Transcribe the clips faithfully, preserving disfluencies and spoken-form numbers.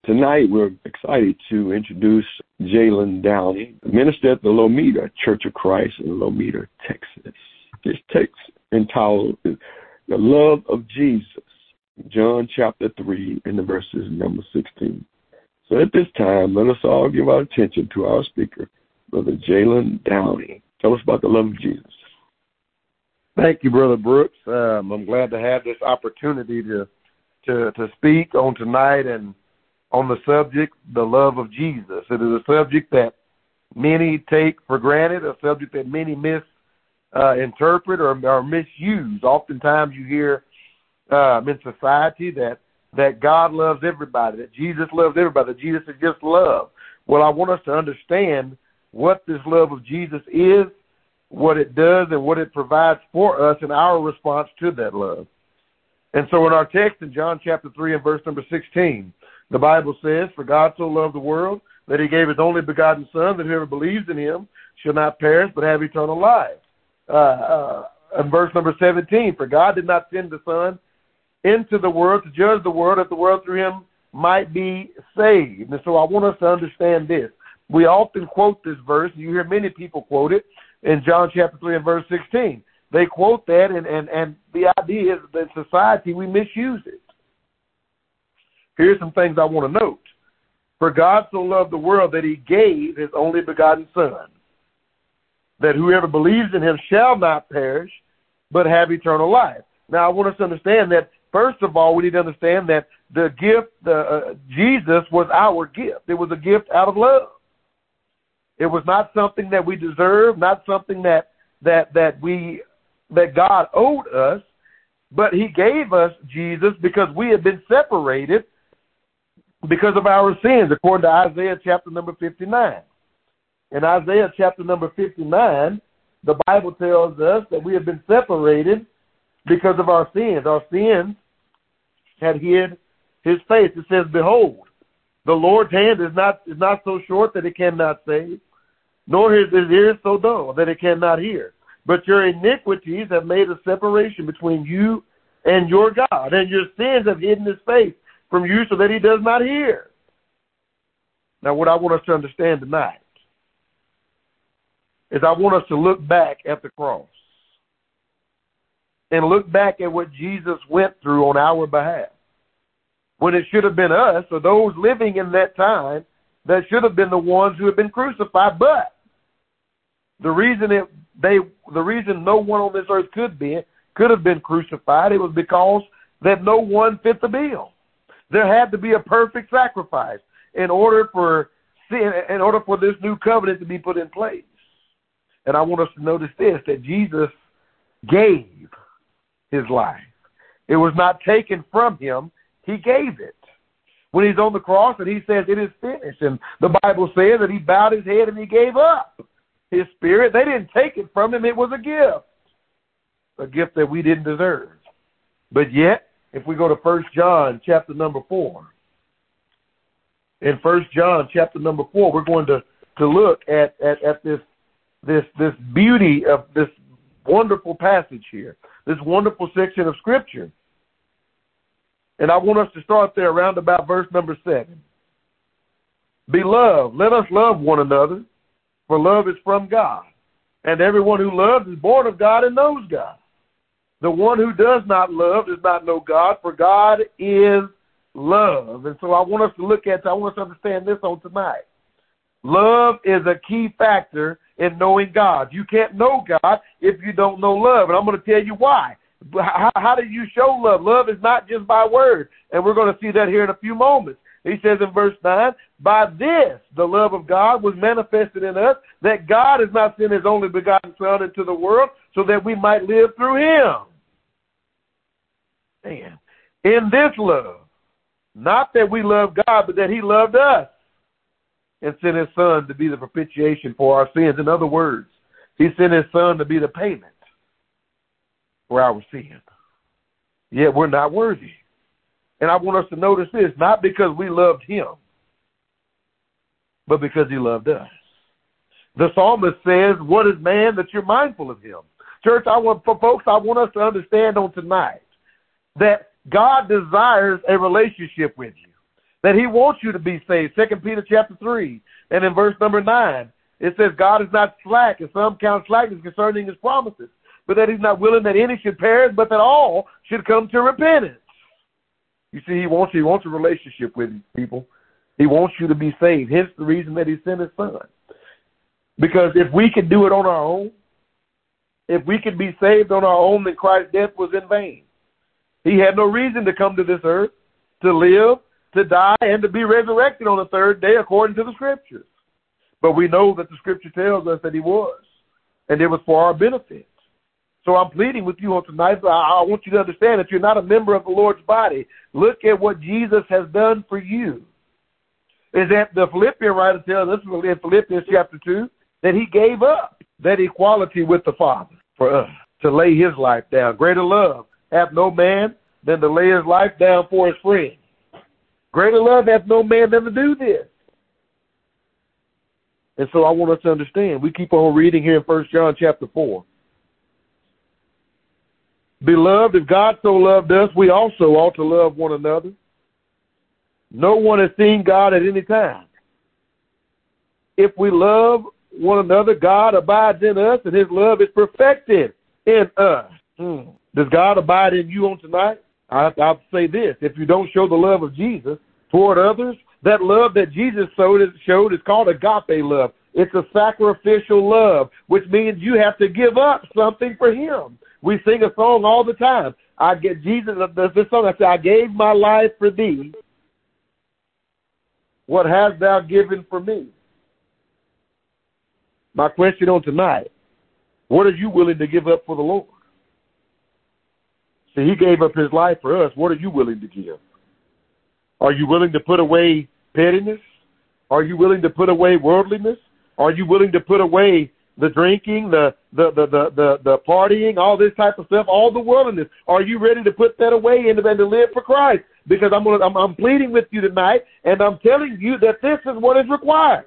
Tonight, we're excited to introduce Jalen Downey, minister at the Lomita Church of Christ in Lomita, Texas. His text entitled The Love of Jesus, John chapter three, and the verses number sixteen. So at this time, let us all give our attention to our speaker, Brother Jalen Downey. Tell us about the love of Jesus. Thank you, Brother Brooks. Um, I'm glad to have this opportunity to, to to speak on tonight and on the subject, the love of Jesus. It is a subject that many take for granted, a subject that many misinterpret uh, or, or misuse. Oftentimes you hear um, in society that, that God loves everybody, that Jesus loves everybody, that Jesus is just love. Well, I want us to understand what this love of Jesus is, what it does, and what it provides for us and our response to that love. And so in our text in John chapter three and verse number sixteen, the Bible says, "For God so loved the world that he gave his only begotten Son, that whoever believes in him shall not perish but have eternal life." Uh, uh, in verse number seventeen, "For God did not send the Son into the world to judge the world, that the world through him might be saved." And so I want us to understand this. We often quote this verse, and you hear many people quote it in John chapter three and verse sixteen. They quote that, and, and, and the idea is that in society we misuse it. Here's some things I want to note. "For God so loved the world that he gave his only begotten Son, that whoever believes in him shall not perish, but have eternal life." Now, I want us to understand that, first of all, we need to understand that the gift, the, uh, Jesus was our gift. It was a gift out of love. It was not something that we deserved, not something that that that we that God owed us, but he gave us Jesus because we had been separated because of our sins, according to Isaiah chapter number fifty-nine. In Isaiah chapter number fifty-nine, the Bible tells us that we have been separated because of our sins. Our sins had hid his face. It says, "Behold, the Lord's hand is not is not so short that it cannot save, nor his, his ears so dull that it cannot hear. But your iniquities have made a separation between you and your God, and your sins have hidden his face from you so that he does not hear." Now, what I want us to understand tonight is I want us to look back at the cross and look back at what Jesus went through on our behalf, when it should have been us or those living in that time that should have been the ones who have been crucified. But the reason it they the reason no one on this earth could be could have been crucified, it was because that no one fit the bill. There had to be a perfect sacrifice in order for sin, in order for this new covenant to be put in place. And I want us to notice this, that Jesus gave his life. It was not taken from him. He gave it. When he's on the cross and he says, "It is finished," and the Bible says that he bowed his head and he gave up his spirit. They didn't take it from him. It was a gift, a gift that we didn't deserve. But yet, if we go to First John chapter number four, in First John chapter number four, we're going to, to look at, at, at this, this, this beauty of this wonderful passage here, this wonderful section of Scripture. And I want us to start there around about verse number seven. "Beloved, let us love one another, for love is from God. And everyone who loves is born of God and knows God. The one who does not love does not know God, for God is love." And so I want us to look at, I want us to understand this on tonight. Love is a key factor in knowing God. You can't know God if you don't know love. And I'm going to tell you why. How, how do you show love? Love is not just by word. And we're going to see that here in a few moments. He says in verse nine, "By this the love of God was manifested in us, that God has not sent his only begotten Son into the world, so that we might live through him." And in this love, not that we love God, but that he loved us and sent his Son to be the propitiation for our sins. In other words, he sent his Son to be the payment for our sin. Yet we're not worthy. And I want us to notice this, not because we loved him, but because he loved us. The psalmist says, "What is man that you're mindful of him?" Church, I want, for folks, I want us to understand on tonight that God desires a relationship with you. that he wants you to be saved. Second Peter chapter three, and in verse number nine, it says, God is not slack, and some count slackness concerning his promises, but that he's not willing that any should perish, but that all should come to repentance. You see, he wants you, he wants a relationship with you, people. He wants you to be saved. Hence the reason that he sent his son. Because if we could do it on our own, if we could be saved on our own, then Christ's death was in vain. He had no reason to come to this earth, to live, to die, and to be resurrected on the third day according to the Scriptures. But we know that the Scripture tells us that he was, and it was for our benefit. So I'm pleading with you on tonight. I want you to understand that you're not a member of the Lord's body. Look at what Jesus has done for you. Is that the Philippian writer tells us in Philippians chapter two that he gave up that equality with the Father for us to lay his life down. Greater love hath no man than to lay his life down for his friend. Greater love hath no man than to do this. And so I want us to understand. We keep on reading here in First John chapter four. Beloved, if God so loved us, we also ought to love one another. No one has seen God at any time. If we love one another, God abides in us, and his love is perfected in us. Hmm. Does God abide in you on tonight? I, I'll say this. If you don't show the love of Jesus toward others, that love that Jesus showed is, showed is called agape love. It's a sacrificial love, which means you have to give up something for him. We sing a song all the time. I get Jesus, there's this song I say, I gave my life for thee. What hast thou given for me? My question on tonight, what are you willing to give up for the Lord? See, he gave up his life for us. What are you willing to give? Are you willing to put away pettiness? Are you willing to put away worldliness? Are you willing to put away the drinking, the the, the, the, the the partying, all this type of stuff, all the worldliness? Are you ready to put that away and to live for Christ? Because I'm, gonna, I'm I'm pleading with you tonight, and I'm telling you that this is what is required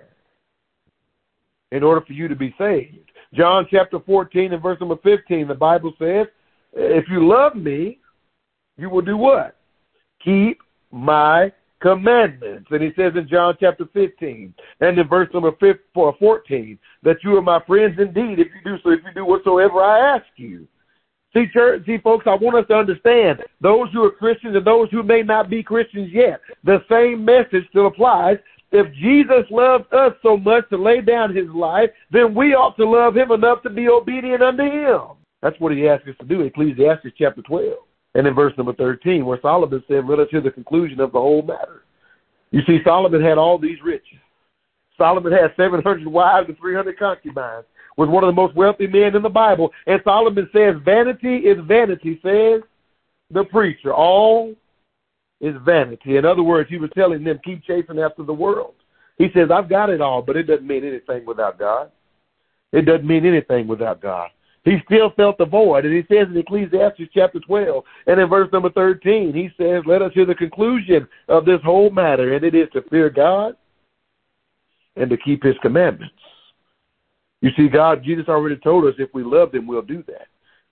in order for you to be saved. John chapter fourteen and verse number fifteen, the Bible says, if you love me, you will do what? Keep my commandments. And he says in John chapter fifteen and in verse number fourteen that you are my friends indeed if you do so, if you do whatsoever I ask you. See, church, see, folks, I want us to understand those who are Christians and those who may not be Christians yet, the same message still applies. If Jesus loved us so much to lay down his life, then we ought to love him enough to be obedient unto him. That's what he asks us to do, Ecclesiastes chapter twelve. And in verse number thirteen, where Solomon said, let us hear the conclusion of the whole matter. You see, Solomon had all these riches. Solomon had seven hundred wives and three hundred concubines, was one of the most wealthy men in the Bible. And Solomon says, vanity is vanity, says the preacher. All is vanity. In other words, he was telling them, keep chasing after the world. He says, I've got it all, but it doesn't mean anything without God. It doesn't mean anything without God. He still felt the void. And he says in Ecclesiastes chapter twelve and in verse number thirteen, he says, let us hear the conclusion of this whole matter, and it is to fear God and to keep his commandments. You see, God, Jesus already told us if we love him, we'll do that.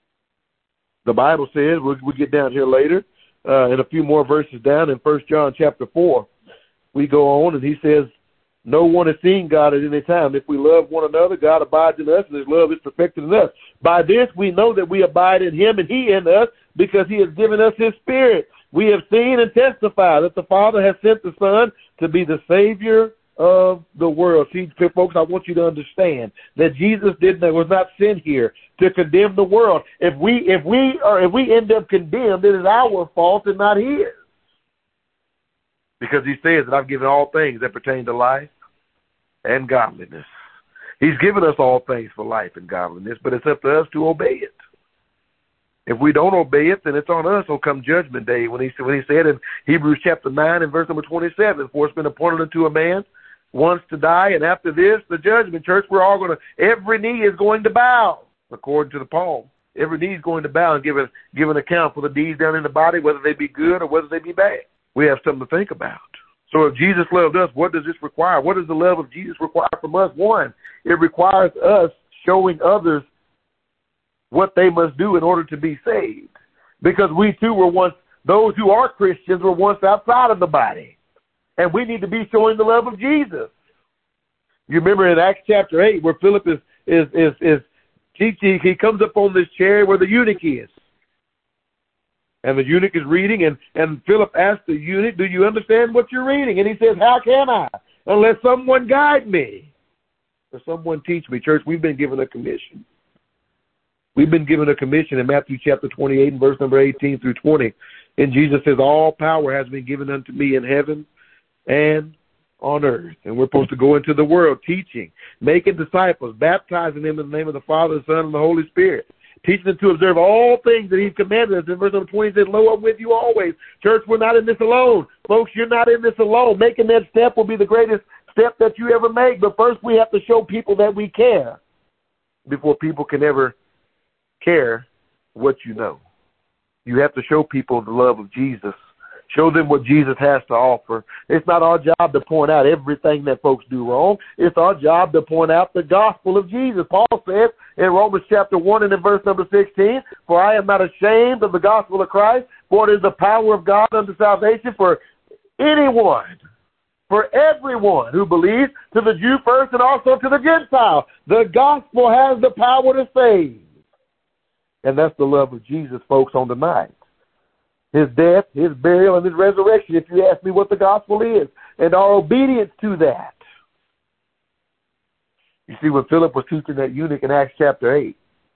The Bible says, we'll, we'll get down here later, uh, in a few more verses down in First John chapter four, we go on and he says, no one has seen God at any time. If we love one another, God abides in us, and his love is perfected in us. By this we know that we abide in him and he in us, because he has given us his Spirit. We have seen and testified that the Father has sent the Son to be the Savior of the world. See, folks, I want you to understand that Jesus did not, was not sent here to condemn the world. If we if we are if we end up condemned, it is our fault and not his. Because he says that I've given all things that pertain to life and godliness. He's given us all things for life and godliness, but it's up to us to obey it. If we don't obey it, then it's on us on come judgment day. When he, when he said in Hebrews chapter nine and verse number twenty-seven, for it's been appointed unto a man once to die, and after this, the judgment. Church, we're all going to, every knee is going to bow, according to the Paul. Every knee is going to bow and give, a, give an account for the deeds done in the body, whether they be good or whether they be bad. We have something to think about. So if Jesus loved us, what does this require? What does the love of Jesus require from us? One, it requires us showing others what they must do in order to be saved. Because we too were once, those who are Christians were once outside of the body. And we need to be showing the love of Jesus. You remember in Acts chapter eight where Philip is, is, is, is teaching, he comes up on this chair where the eunuch is. And the eunuch is reading, and, and Philip asks the eunuch, do you understand what you're reading? And he says, how can I? Unless someone guide me. Or someone teach me. Church, we've been given a commission. We've been given a commission in Matthew chapter twenty-eight and verse number eighteen through twenty. And Jesus says, all power has been given unto me in heaven and on earth. And we're supposed to go into the world teaching, making disciples, baptizing them in the name of the Father, the Son, and the Holy Spirit. Teaching them to observe all things that he's commanded us. In verse number twenty, he says, lo, I'm with you always. Church, we're not in this alone. Folks, you're not in this alone. Making that step will be the greatest step that you ever make. But first we have to show people that we care before people can ever care what you know. You have to show people the love of Jesus. Show them what Jesus has to offer. It's not our job to point out everything that folks do wrong. It's our job to point out the gospel of Jesus. Paul says in Romans chapter one and in verse number sixteen, for I am not ashamed of the gospel of Christ, for it is the power of God unto salvation for anyone, for everyone who believes, to the Jew first and also to the Gentile. The gospel has the power to save. And that's the love of Jesus, folks, on tonight. His death, his burial, and his resurrection, if you ask me what the gospel is, and our obedience to that. You see, when Philip was teaching that eunuch in Acts chapter eight,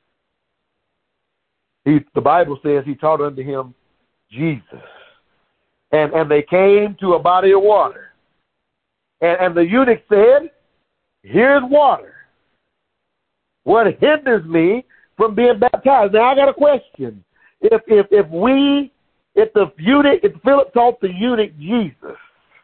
he, the Bible says he taught unto him Jesus. And, and they came to a body of water. And, and the eunuch said, here's water. What hinders me from being baptized? Now, I got a question. If, if, if we... If the eunuch, if Philip taught the eunuch Jesus,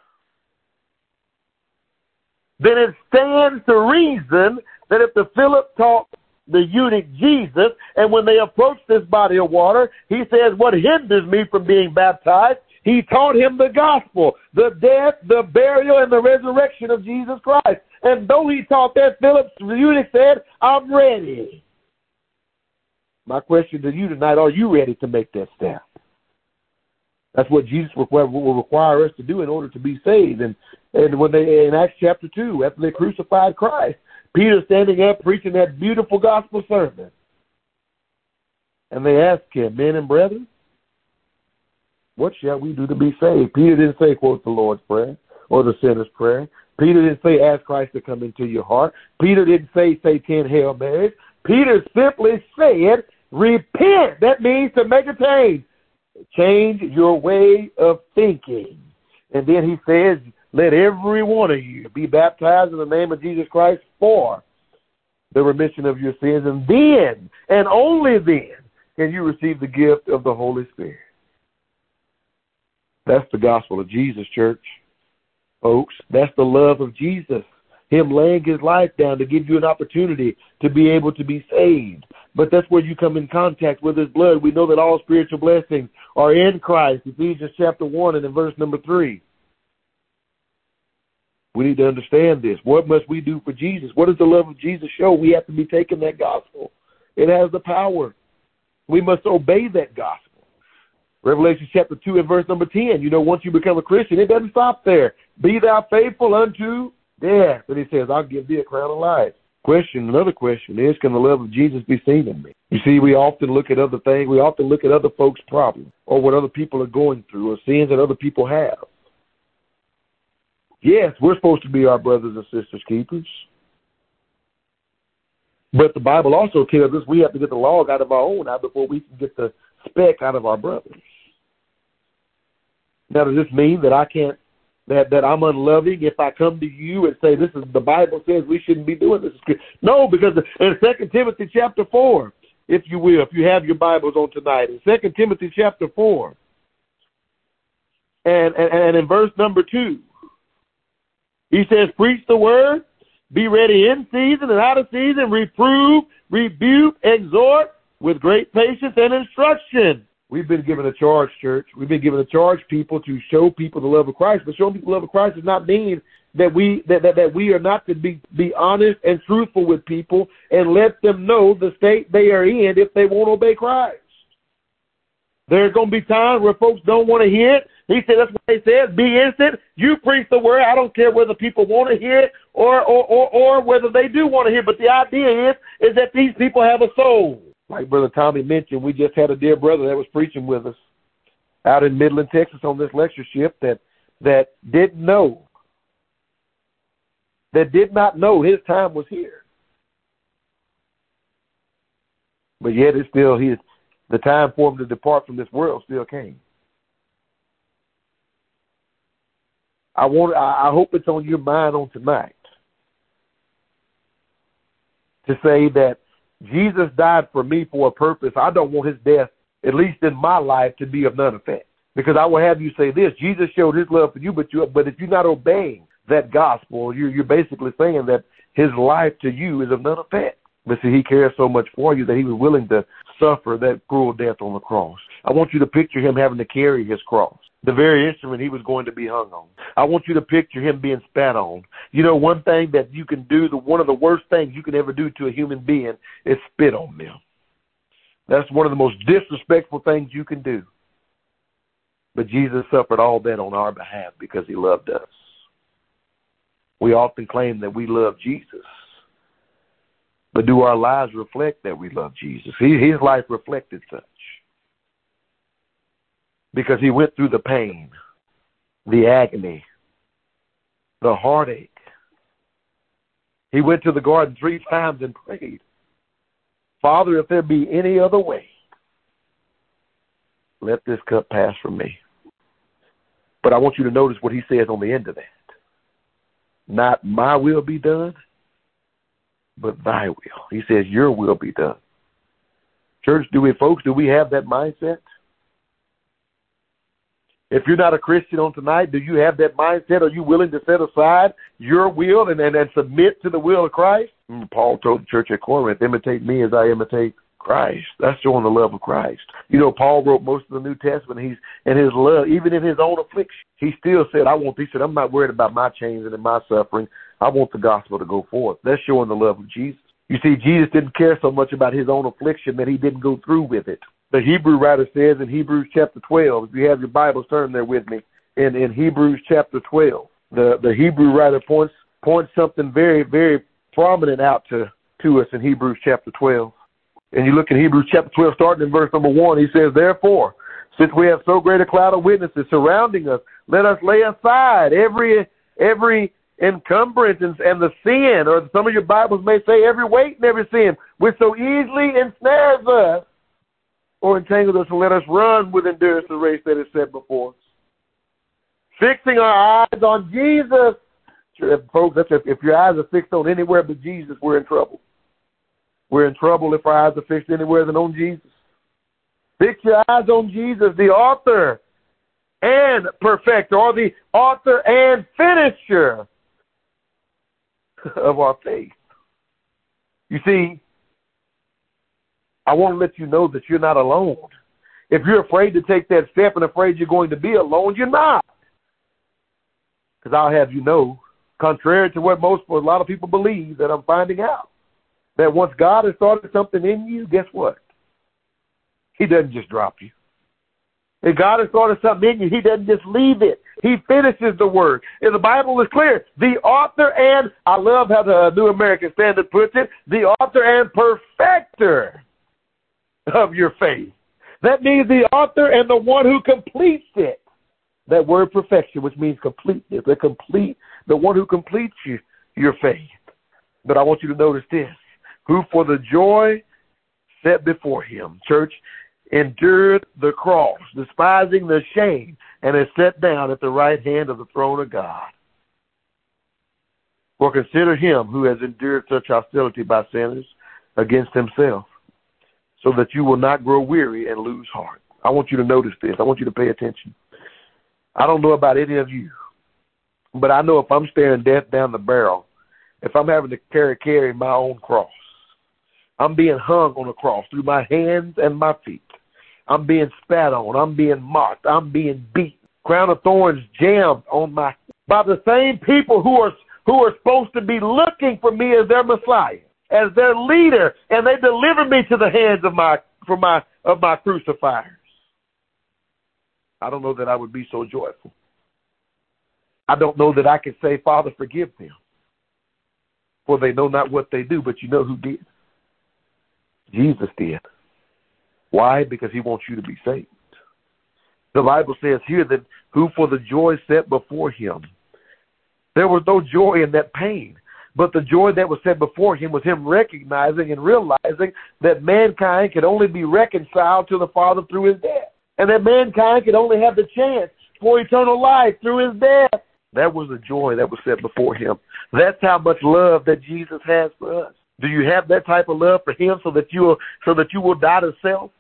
then it stands to reason that if the Philip taught the eunuch Jesus, and when they approached this body of water, he says, what hinders me from being baptized? He taught him the gospel, the death, the burial, and the resurrection of Jesus Christ. And though he taught that, Philip, the eunuch said, I'm ready. My question to you tonight, are you ready to make that step? That's what Jesus will require us to do in order to be saved. And and when they in Acts chapter two, after they crucified Christ, Peter standing up preaching that beautiful gospel sermon. And they asked him, men and brethren, what shall we do to be saved? Peter didn't say, quote, the Lord's Prayer or the sinner's prayer. Peter didn't say, ask Christ to come into your heart. Peter didn't say, say ten Hail Marys. Peter simply said, repent. That means to make a change. Change your way of thinking. And then he says, let every one of you be baptized in the name of Jesus Christ for the remission of your sins. And then, and only then, can you receive the gift of the Holy Spirit. That's the gospel of Jesus, church. Folks, that's the love of Jesus. Him laying his life down to give you an opportunity to be able to be saved. But that's where you come in contact with his blood. We know that all spiritual blessings are in Christ. Ephesians chapter one and in verse number three. We need to understand this. What must we do for Jesus? What does the love of Jesus show? We have to be taking that gospel. It has the power. We must obey that gospel. Revelation chapter two and verse number ten. You know, once you become a Christian, it doesn't stop there. Be thou faithful unto death. And he says, I'll give thee a crown of life. Question, another question is, can the love of Jesus be seen in me? You see, we often look at other things. We often look at other folks' problems or what other people are going through or sins that other people have. Yes, we're supposed to be our brothers and sisters' keepers. But the Bible also tells us we have to get the log out of our own eye before we can get the speck out of our brothers. Now, does this mean that I can't That, that I'm unloving if I come to you and say, this is the Bible says we shouldn't be doing this? No, because in Second Timothy chapter four, if you will, if you have your Bibles on tonight, in Second Timothy chapter four, and, and, and in verse number two, he says, preach the word, be ready in season and out of season, reprove, rebuke, exhort with great patience and instruction. We've been given a charge, church. We've been given a charge, people, to show people the love of Christ. But showing people the love of Christ does not mean that we that, that, that we are not to be, be honest and truthful with people and let them know the state they are in if they won't obey Christ. There's going to be times where folks don't want to hear it. He said, that's what he said, be instant. You preach the word. I don't care whether people want to hear it or, or, or, or whether they do want to hear it. But the idea is, is that these people have a soul. Like Brother Tommy mentioned, we just had a dear brother that was preaching with us out in Midland, Texas on this lectureship that, that didn't know, that did not know his time was here. But yet it's still his, the time for him to depart from this world still came. I want. I hope it's on your mind on tonight to say that Jesus died for me for a purpose. I don't want his death, at least in my life, to be of none effect. Because I will have you say this: Jesus showed his love for you, but you, but if you're not obeying that gospel, you're, you're basically saying that his life to you is of none effect. But see, he cares so much for you that he was willing to suffer that cruel death on the cross. I want you to picture him having to carry his cross, the very instrument he was going to be hung on. I want you to picture him being spat on. You know, one thing that you can do, the one of the worst things you can ever do to a human being is spit on them. That's one of the most disrespectful things you can do. But Jesus suffered all that on our behalf because he loved us. We often claim that we love Jesus. But do our lives reflect that we love Jesus? He, his life reflected such. Because he went through the pain, the agony, the heartache. He went to the garden three times and prayed, Father, if there be any other way, let this cup pass from me. But I want you to notice what he says on the end of that. Not my will be done, but thy will. He says, your will be done. Church, do we, folks, do we have that mindset? If you're not a Christian on tonight, do you have that mindset? Are you willing to set aside your will and, and, and submit to the will of Christ? And Paul told the church at Corinth, imitate me as I imitate Christ. That's showing the love of Christ. You know, Paul wrote most of the New Testament. He's in his love, even in his own affliction. He still said, I want, he said, I'm not worried about my chains and my suffering. I want the gospel to go forth. That's showing the love of Jesus. You see, Jesus didn't care so much about his own affliction that he didn't go through with it. The Hebrew writer says in Hebrews chapter twelve, if you have your Bibles, turn there with me, in, in Hebrews chapter twelve, the, the Hebrew writer points points something very, very prominent out to, to us in Hebrews chapter twelve. And you look in Hebrews chapter twelve, starting in verse number one, he says, therefore, since we have so great a cloud of witnesses surrounding us, let us lay aside every every encumbrance and, and the sin, or some of your Bibles may say every weight and every sin, which so easily ensnares us, or entangles us, and let us run with endurance the race that is set before us. Fixing our eyes on Jesus. Folks, that's if, if your eyes are fixed on anywhere but Jesus, we're in trouble. We're in trouble if our eyes are fixed anywhere than on Jesus. Fix your eyes on Jesus, the author and perfecter, or the author and finisher of our faith. You see, I want to let you know that you're not alone. If you're afraid to take that step and afraid you're going to be alone, you're not. Because I'll have you know, contrary to what most, a lot of people believe, that I'm finding out, that once God has started something in you, guess what? He doesn't just drop you. If God has started something in you, he doesn't just leave it. He finishes the work. And the Bible is clear. The author and, I love how the New American Standard puts it, the author and perfecter of your faith. That means the author and the one who completes it. That word perfection, which means completeness, the complete, the one who completes you, your faith. But I want you to notice this. Who for the joy set before him, church, endured the cross, despising the shame, and is set down at the right hand of the throne of God. For consider him who has endured such hostility by sinners against himself, so that you will not grow weary and lose heart. I want you to notice this. I want you to pay attention. I don't know about any of you, but I know if I'm staring death down the barrel, if I'm having to carry carry my own cross, I'm being hung on a cross through my hands and my feet. I'm being spat on. I'm being mocked. I'm being beaten. Crown of thorns jammed on my by the same people who are who are supposed to be looking for me as their Messiah, as their leader, and they deliver me to the hands of my for my of my crucifiers. I don't know that I would be so joyful. I don't know that I could say, Father, forgive them, for they know not what they do. But you know who did? Jesus did. Why? Because he wants you to be saved. The Bible says here that who for the joy set before him. There was no joy in that pain, but the joy that was set before him was him recognizing and realizing that mankind could only be reconciled to the Father through his death, and that mankind could only have the chance for eternal life through his death. That was the joy that was set before him. That's how much love that Jesus has for us. Do you have that type of love for him so that you will, so that you will die to self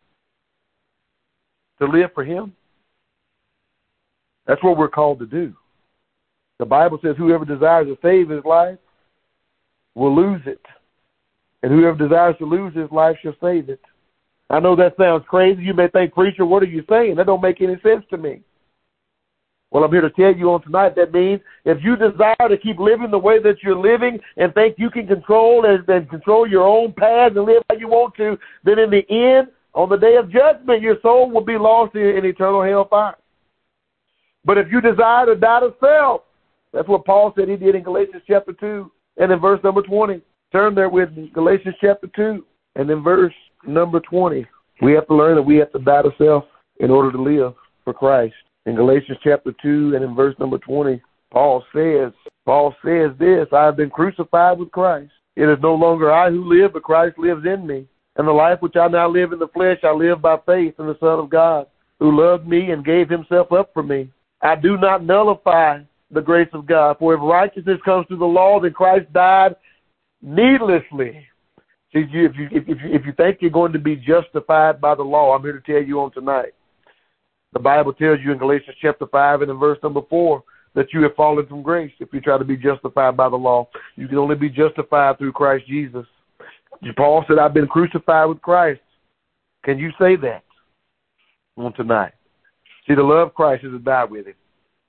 to live for him? That's what we're called to do. The Bible says whoever desires to save his life will lose it, and whoever desires to lose his life shall save it. I know that sounds crazy. You may think, preacher, what are you saying? That don't make any sense to me. Well, I'm here to tell you on tonight that means if you desire to keep living the way that you're living and think you can control and, and control your own path and live how you want to, then in the end, on the day of judgment, your soul will be lost in, in eternal hellfire. But if you desire to die to self, that's what Paul said he did in Galatians chapter two and in verse number twenty. Turn there with me, Galatians chapter two and in verse number twenty. We have to learn that we have to die to self in order to live for Christ. In Galatians chapter two and in verse number twenty, Paul says, Paul says this, I have been crucified with Christ. It is no longer I who live, but Christ lives in me. And the life which I now live in the flesh, I live by faith in the Son of God, who loved me and gave himself up for me. I do not nullify the grace of God, for if righteousness comes through the law, then Christ died needlessly. See, if you, if you, if you, if you think you're going to be justified by the law, I'm here to tell you on tonight. The Bible tells you in Galatians chapter five and in verse number four that you have fallen from grace if you try to be justified by the law. You can only be justified through Christ Jesus. Paul said, I've been crucified with Christ. Can you say that on tonight? See, to love Christ is to die with him.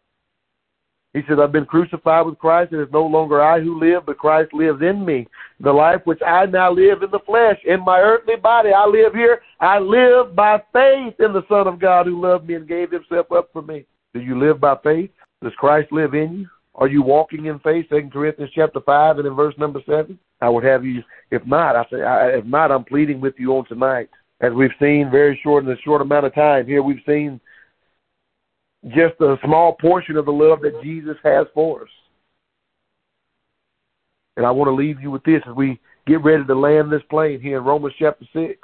He said, I've been crucified with Christ, and it's no longer I who live, but Christ lives in me. The life which I now live in the flesh, in my earthly body, I live here. I live by faith in the Son of God who loved me and gave himself up for me. Do you live by faith? Does Christ live in you? Are you walking in faith? Second Corinthians chapter five and in verse number seven. I would have you, if not, I say, if not, I'm pleading with you on tonight. As we've seen very short in a short amount of time here, we've seen just a small portion of the love that Jesus has for us. And I want to leave you with this as we get ready to land this plane here in Romans chapter six.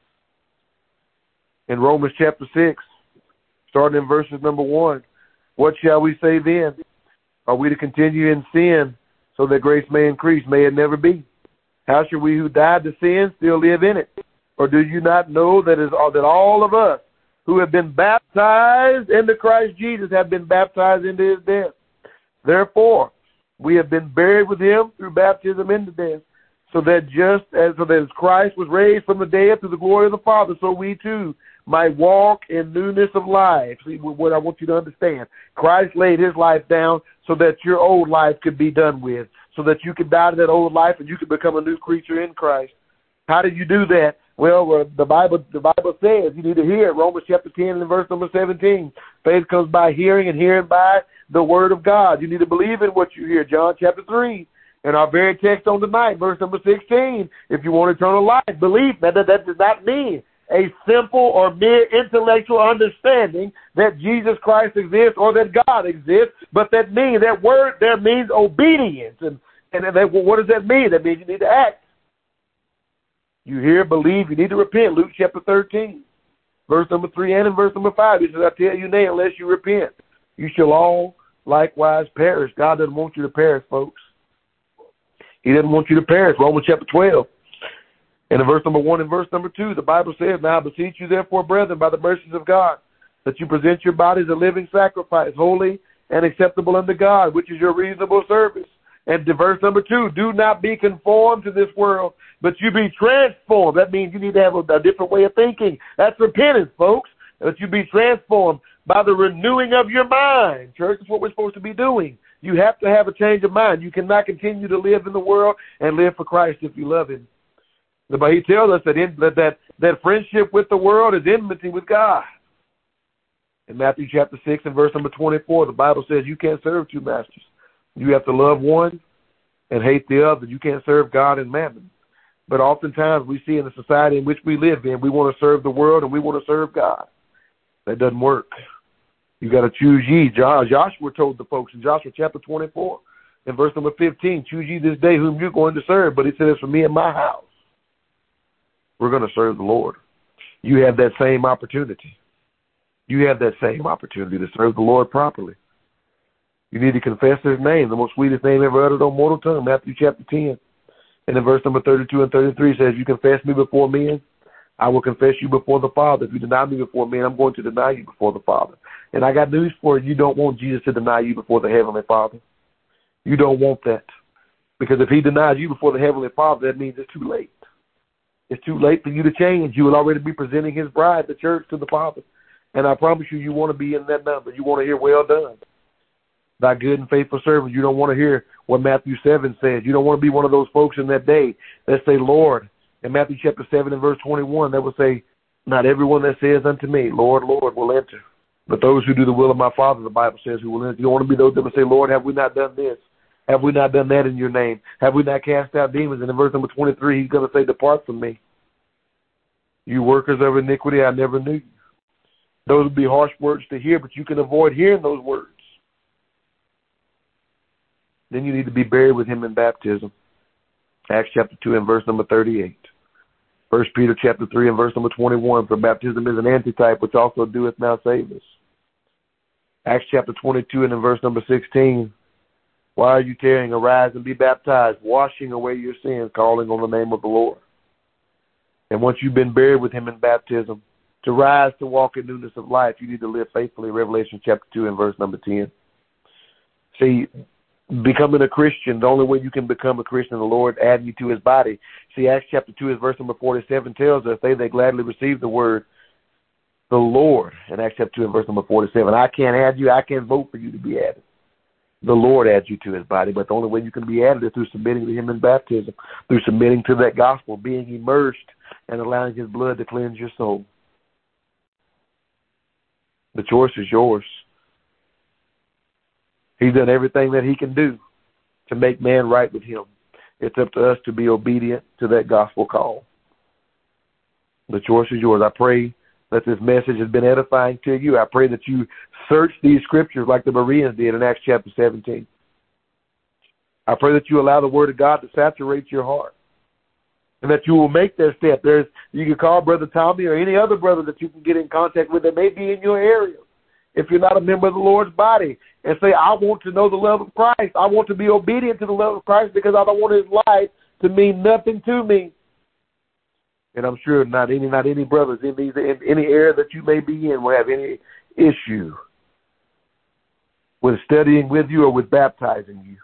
In Romans chapter six, starting in verses number one, what shall we say then? Are we to continue in sin so that grace may increase? May it never be. How shall we who died to sin still live in it? Or do you not know that is that all of us who have been baptized into Christ Jesus have been baptized into his death? Therefore, we have been buried with him through baptism into death, so that just as, so that as Christ was raised from the dead through the glory of the Father, so we too might walk in newness of life. See what I want you to understand. Christ laid his life down so that your old life could be done with, so that you could die to that old life and you could become a new creature in Christ. How did you do that? Well, uh, the Bible the Bible says you need to hear it. Romans chapter ten and verse number seventeen. Faith comes by hearing, and hearing by the word of God. You need to believe in what you hear. John chapter three. And our very text on tonight, verse number sixteen. If you want eternal life, believe. That, that, that does not mean a simple or mere intellectual understanding that Jesus Christ exists or that God exists, but that means, that word there means obedience. And, and that, well, what does that mean? That means you need to act. You hear, believe, you need to repent. Luke chapter thirteen, verse number three and in verse number five. He says, I tell you now, unless you repent, you shall all likewise perish. God doesn't want you to perish, folks. He doesn't want you to perish. Romans chapter twelve. And in verse number one and verse number two, the Bible says, now I beseech you therefore, brethren, by the mercies of God, that you present your bodies a living sacrifice, holy and acceptable unto God, which is your reasonable service. And to verse number two, do not be conformed to this world, but you be transformed. That means you need to have a, a different way of thinking. That's repentance, folks. That you be transformed by the renewing of your mind. Church, is what we're supposed to be doing. You have to have a change of mind. You cannot continue to live in the world and live for Christ if you love him. But he tells us that, in, that, that, that friendship with the world is enmity with God. In Matthew chapter six and verse number twenty-four, the Bible says you can't serve two masters. You have to love one and hate the other. You can't serve God and mammon. But oftentimes we see in the society in which we live in, we want to serve the world and we want to serve God. That doesn't work. You got to choose ye. Joshua told the folks in Joshua chapter twenty-four and verse number fifteen, choose ye this day whom you're going to serve. But he says, for me and my house, we're going to serve the Lord. You have that same opportunity. You have that same opportunity to serve the Lord properly. You need to confess his name, the most sweetest name ever uttered on mortal tongue, Matthew chapter ten. And in verse number thirty-two and thirty-three says, you confess me before men, I will confess you before the Father. If you deny me before men, I'm going to deny you before the Father. And I got news for you. You don't want Jesus to deny you before the Heavenly Father. You don't want that. Because if he denies you before the Heavenly Father, that means it's too late. It's too late for you to change. You will already be presenting his bride, the church, to the Father. And I promise you, you want to be in that number. You want to hear, well done, thy good and faithful servant. You don't want to hear what Matthew seven says. You don't want to be one of those folks in that day that say, Lord, in Matthew chapter seven and verse twenty-one, that will say, not everyone that says unto me, Lord, Lord, will enter. But those who do the will of my Father, the Bible says, who will enter. You don't want to be those that will say, Lord, have we not done this? Have we not done that in your name? Have we not cast out demons? And in verse number twenty-three, he's going to say, depart from me, you workers of iniquity, I never knew you. Those would be harsh words to hear, but you can avoid hearing those words. Then you need to be buried with him in baptism. Acts chapter two and verse number thirty-eight. First Peter chapter three and verse number twenty-one. For baptism is an antitype, which also doeth now save us. Acts chapter twenty-two and in verse number sixteen. Why are you tarrying? Arise and be baptized, washing away your sins, calling on the name of the Lord. And once you've been buried with him in baptism, to rise to walk in newness of life, you need to live faithfully. Revelation chapter two and verse number ten. See, becoming a Christian, the only way you can become a Christian, the Lord adding you to his body. See, Acts chapter two, is verse number forty-seven tells us, they that gladly receive the word, the Lord, in Acts chapter two and verse number forty-seven. I can't add you, I can't vote for you to be added. The Lord adds you to his body, but the only way you can be added is through submitting to him in baptism, through submitting to that gospel, being immersed, and allowing his blood to cleanse your soul. The choice is yours. He's done everything that he can do to make man right with him. It's up to us to be obedient to that gospel call. The choice is yours. I pray that this message has been edifying to you. I pray that you search these scriptures like the Bereans did in Acts chapter seventeen. I pray that you allow the word of God to saturate your heart and that you will make that step. There's, you can call Brother Tommy or any other brother that you can get in contact with that may be in your area. If you're not a member of the Lord's body, and say, I want to know the love of Christ. I want to be obedient to the love of Christ because I don't want his life to mean nothing to me. And I'm sure not any not any brothers in, these, in any area that you may be in will have any issue with studying with you or with baptizing you.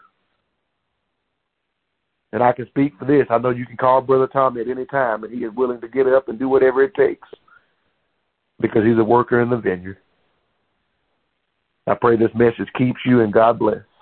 And I can speak for this. I know you can call Brother Tommy at any time, and he is willing to get up and do whatever it takes because he's a worker in the vineyard. I pray this message keeps you, and God bless.